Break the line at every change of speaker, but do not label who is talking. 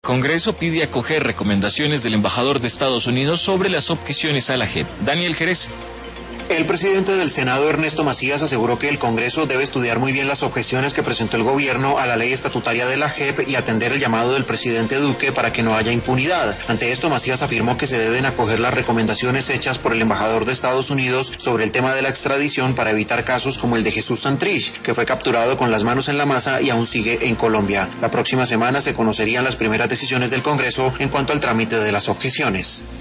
Congreso pide acoger recomendaciones del embajador de Estados Unidos sobre las objeciones a la JEP. Daniel Jerez.
El presidente del Senado, Ernesto Macías, aseguró que el Congreso debe estudiar muy bien las objeciones que presentó el gobierno a la ley estatutaria de la JEP y atender el llamado del presidente Duque para que no haya impunidad. Ante esto, Macías afirmó que se deben acoger las recomendaciones hechas por el embajador de Estados Unidos sobre el tema de la extradición para evitar casos como el de Jesús Santrich, que fue capturado con las manos en la masa y aún sigue en Colombia. La próxima semana se conocerían las primeras decisiones del Congreso en cuanto al trámite de las objeciones.